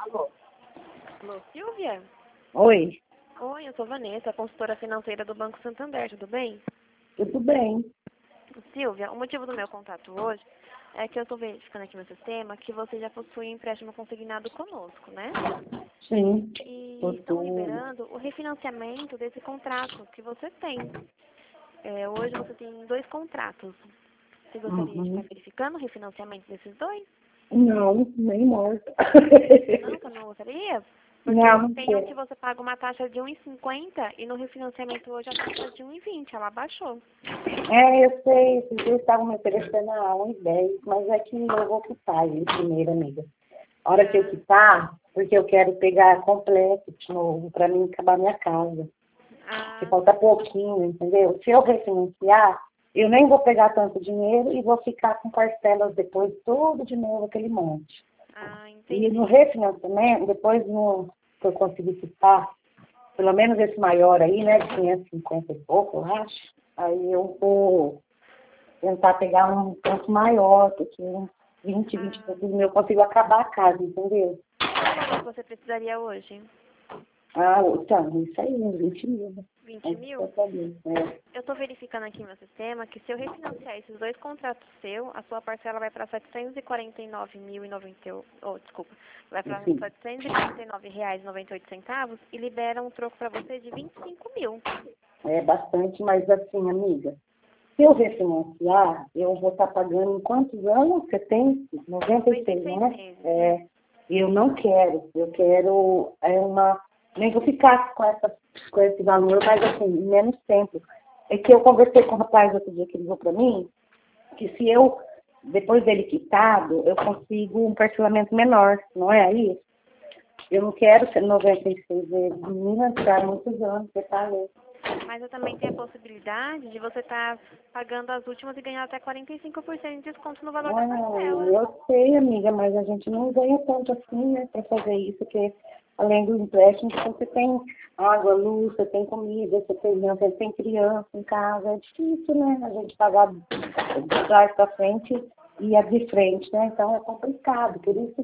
Alô, Silvia? Oi, Oi, eu sou Vanessa, consultora financeira do Banco Santander, tudo bem? tudo bem? Silvia, o motivo do meu contato hoje é que eu estou verificando aqui no sistema que você já possui empréstimo consignado conosco, né? Sim, E estão tudo. liberando o refinanciamento desse contrato que você tem. Hoje você tem 2 contratos. Você gostaria de estar Uhum. verificando o refinanciamento desses 2? Não, nem morta. Não, você não gostaria? Porque Não, não tem um que quero. você paga uma taxa de 1,50 e no refinanciamento hoje a taxa é de 1,20, ela baixou. Eu sei, vocês estavam me oferecendo a 1,10, mas é que eu vou quitar ele primeiro, amiga. A hora que eu quitar, porque eu quero pegar completo de novo, para mim acabar minha casa. Porque Ah, falta pouquinho, entendeu? Se eu refinanciar, eu nem vou pegar tanto dinheiro e vou ficar com parcelas depois tudo de novo, aquele monte. E no entendi. refinanciamento, depois que eu conseguir quitar, pelo menos esse maior aí, né, de 550 e pouco, eu acho, aí eu vou tentar pegar um tanto maior, porque uns 20 e Ah, poucos mil eu consigo acabar a casa, entendeu? qual o valor que você precisaria hoje? Ah, então, isso aí, uns 20 mil, né? 20 Aí mil? eu sabia, Eu estou verificando aqui no meu sistema que se eu refinanciar esses 2 contratos seus, a sua parcela vai para 749.090, desculpa, vai para Enfim, R$ 749,98 e libera um troco para você de 25 mil. é bastante, mas assim, amiga, se eu refinanciar, eu vou estar pagando em quantos anos? Você tem 96, 96 né? meses. Eu não quero. Eu quero nem vou ficar com esse valor, mas assim, em menos tempo. É que eu conversei com o rapaz outro dia que ligou para mim, que se eu, depois dele quitado, eu consigo um parcelamento menor, não é aí? Eu não quero ser 96 vezes, menina, ficar muitos anos, você tá louco. Mas eu também tenho a possibilidade de você estar pagando as últimas e ganhar até 45% de desconto no valor da parcela. Eu sei, amiga, mas a gente não ganha tanto assim, né, para fazer isso, porque além do empréstimo, você tem água, luz, você tem comida, você tem criança em casa, é difícil, né, a gente pagar de trás para frente e a de frente, né, então é complicado, por isso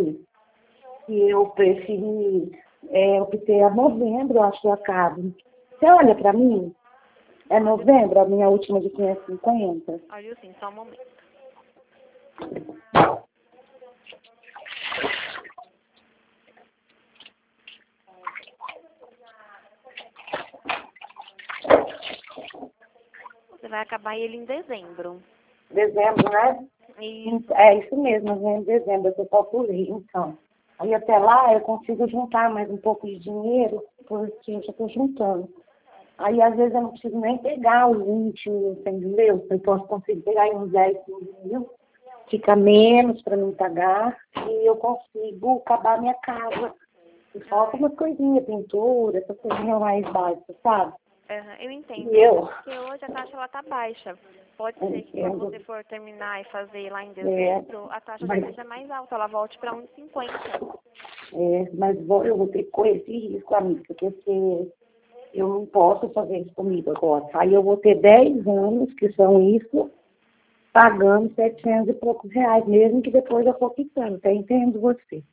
que eu preferi obter a novembro, eu acho que eu acabo. Você olha para mim, é novembro, a minha última de 550. Olha sim, só um momento. Você vai acabar ele em dezembro. Dezembro, né? Isso. É isso mesmo, né? Em dezembro eu calculei, então. Aí até lá eu consigo juntar mais um pouco de dinheiro, porque eu já estou juntando. Aí às vezes eu não preciso nem pegar os 20 mil, você entendeu? Eu posso conseguir pegar aí uns 10, 15 mil, fica menos para mim pagar, e eu consigo acabar minha casa. E falta umas coisinhas, pintura, essas coisinhas mais básicas, sabe? Eu entendo. E eu, Porque hoje a taxa ela tá baixa. Pode ser que quando entendo, você for terminar e fazer lá em é, dezembro, a taxa já mas seja mais alta, ela volte para 1,50. mas eu vou ter que correr esse risco, amiga, porque eu não posso fazer isso comigo agora. Aí eu vou ter 10 anos, que são isso, pagando 700 e poucos reais, mesmo que depois eu for quitando, tá? Entendo você.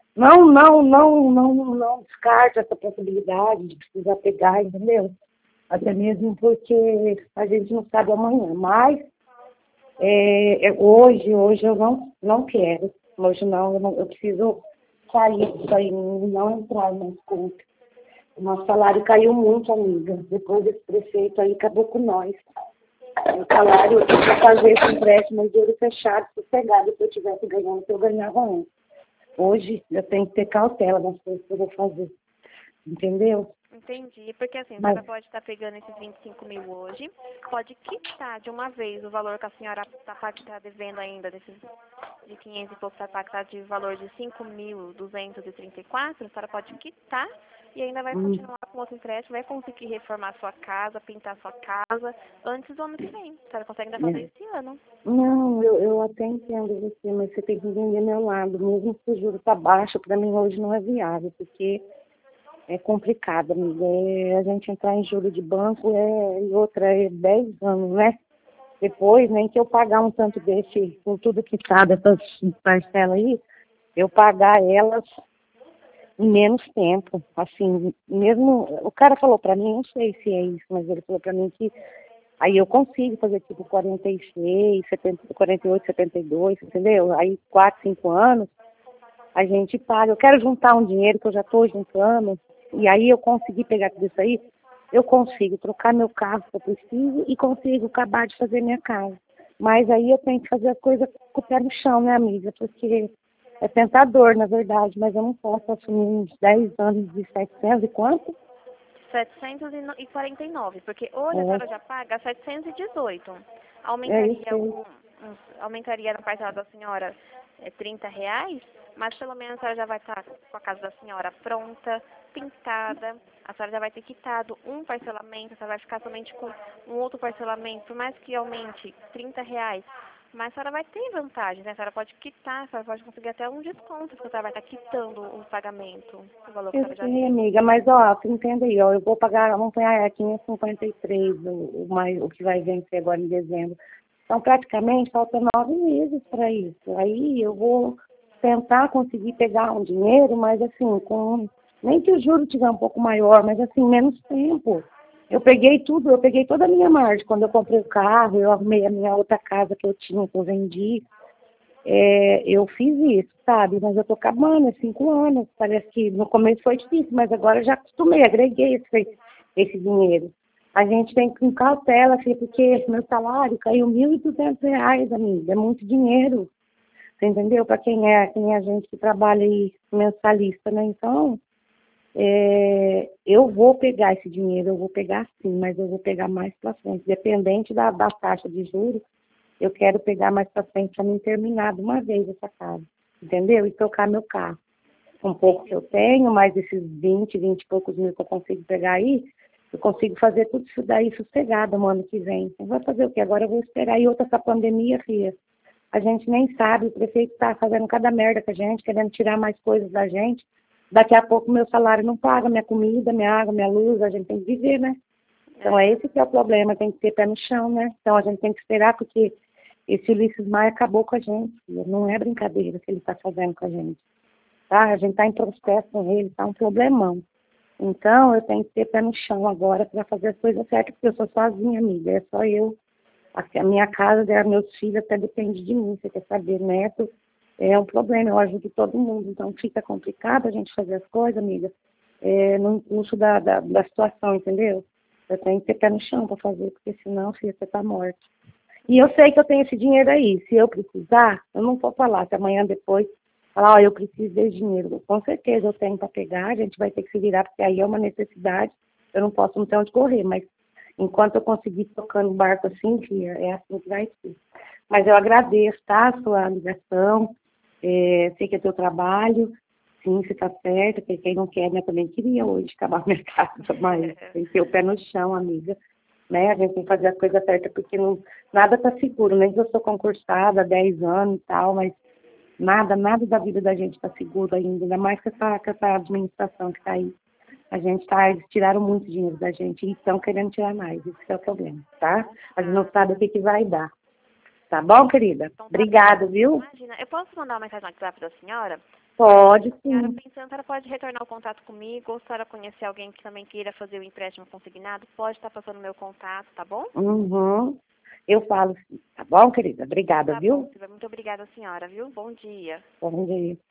Não descarte essa possibilidade de precisar pegar, entendeu? Até mesmo porque a gente não sabe amanhã. Mas hoje eu não quero. Hoje eu preciso sair disso aí, não entrar mais conta. O nosso salário caiu muito, amiga. Depois desse prefeito aí, acabou com nós. O salário, eu tinha que fazer esse empréstimo de olho fechado, sossegado, se eu tivesse ganhando, se eu ganhava antes. Hoje, eu tenho que ter cautela nas coisas que eu vou fazer. Entendeu? Entendi. Porque assim, a Mas, senhora pode estar pegando esses 25 mil hoje, pode quitar de uma vez o valor que a senhora está devendo ainda, desses de 500 e pouco, está de valor de 5.234, a senhora pode quitar e ainda vai continuar com outro empréstimo, vai conseguir reformar sua casa, pintar sua casa antes do ano que vem. A senhora consegue ainda fazer esse ano. não, eu até entendo você, mas você tem que entender meu lado. Mesmo se o juro está baixo, para mim hoje não é viável, porque é complicado, amiga. A gente entrar em juro de banco e outra é 10 anos, né? Depois, nem que eu pagar um tanto desse, com tudo que tá dessas parcelas aí, eu pagar elas em menos tempo. Assim, mesmo, o cara falou pra mim, não sei se é isso, mas ele falou pra mim que aí eu consigo fazer tipo 46, 70, 48, 72, entendeu? Aí 4, 5 anos, a gente paga. Eu quero juntar um dinheiro que eu já estou juntando, e aí eu consegui pegar tudo isso aí, eu consigo trocar meu carro se eu preciso e consigo acabar de fazer minha casa. Mas aí eu tenho que fazer a coisa com o pé no chão, né, amiga? Porque é tentador, na verdade, mas eu não posso assumir uns 10 anos de 700 e quanto? 749, porque hoje a É, senhora já paga 718. é isso Aumentaria aí. aumentaria na parcela da senhora R$ 30, mas pelo menos a senhora já vai estar com a casa da senhora pronta, pintada, a senhora já vai ter quitado um parcelamento, a senhora vai ficar somente com um outro parcelamento, por mais que aumente R$ 30, mas a senhora vai ter vantagens, né? A senhora pode quitar, a senhora pode conseguir até um desconto, porque a senhora vai estar quitando o pagamento, o valor que a Eu senhora já sei, deu. amiga, mas ó, você entende aí, ó, eu vou pagar, vamos pagar aqui em 53, o que vai vencer agora em dezembro. Então, praticamente, faltam 9 meses para isso. Aí eu vou tentar conseguir pegar um dinheiro, mas assim, nem que o juro tiver um pouco maior, mas assim, menos tempo. Eu peguei tudo, eu peguei toda a minha margem. Quando eu comprei o carro, eu arrumei a minha outra casa que eu tinha, que eu vendi. Eu fiz isso, sabe? Mas eu tô acabando, 5 anos. Parece que no começo foi difícil, mas agora eu já acostumei, agreguei esse dinheiro. A gente tem que ir com cautela, filha, porque meu salário caiu R$ 1.200, amiga. É muito dinheiro, você entendeu? Para quem é a gente que trabalha aí mensalista, né? Então, eu vou pegar esse dinheiro, eu vou pegar sim, mas eu vou pegar mais para frente. Dependente da taxa de juros, eu quero pegar mais para frente para mim terminar de uma vez essa casa, entendeu? E trocar meu carro. Um pouco que eu tenho, mais esses 20 e poucos mil que eu consigo pegar aí, eu consigo fazer tudo isso daí sossegado no ano que vem. Eu vou fazer o quê? Agora eu vou esperar. E outra, essa pandemia, filha, a gente nem sabe, o prefeito está fazendo cada merda com a gente, querendo tirar mais coisas da gente. Daqui a pouco meu salário não paga minha comida, minha água, minha luz, a gente tem que viver, né? Então é esse que é o problema, tem que ter pé no chão, né? Então a gente tem que esperar, porque esse Ulisses Maia acabou com a gente, filha. Não é brincadeira o que ele está fazendo com a gente. Tá? A gente está em processo com ele, está um problemão. Então eu tenho que ter pé no chão agora para fazer as coisas certas, porque eu sou sozinha, amiga, é só eu. A minha casa, meus filhos até depende de mim, você quer saber, neto é um problema, eu ajudo todo mundo, então fica complicado a gente fazer as coisas, amiga, no impulso da situação, entendeu? Eu tenho que ter pé no chão para fazer, porque senão, filha, você tá morta. E eu sei que eu tenho esse dinheiro aí, se eu precisar, eu não vou falar, se amanhã depois falar, ó, eu preciso desse dinheiro, com certeza eu tenho para pegar, a gente vai ter que se virar, porque aí é uma necessidade, eu não posso não ter onde correr, mas enquanto eu conseguir tocando o barco assim, filha, é assim que vai ser. Mas eu agradeço, tá, a sua ligação, sei que é teu trabalho, sim, você tá certo, porque quem não quer, né, também queria hoje acabar o mercado, mas tem que ter o pé no chão, amiga, né, a gente tem que fazer a coisa certa, porque nada tá seguro, nem que eu sou concursada há 10 anos e tal, mas nada da vida da gente tá seguro ainda mais com essa administração que tá aí. Eles tiraram muito dinheiro da gente e estão querendo tirar mais, isso que é o problema, tá? A gente não sabe o que vai dar. Tá bom, querida? Então, tá Obrigada, bom. viu? Imagina, eu posso mandar uma mensagem no WhatsApp da senhora? Pode A senhora sim. pensando, a senhora pode retornar o contato comigo, ou se a senhora conhecer alguém que também queira fazer o empréstimo consignado, pode estar passando o meu contato, tá bom? Uhum. Eu falo sim. Tá bom, querida? Obrigada, Tá bom, viu? Silvia. Muito obrigada, senhora, viu? Bom dia. Bom dia.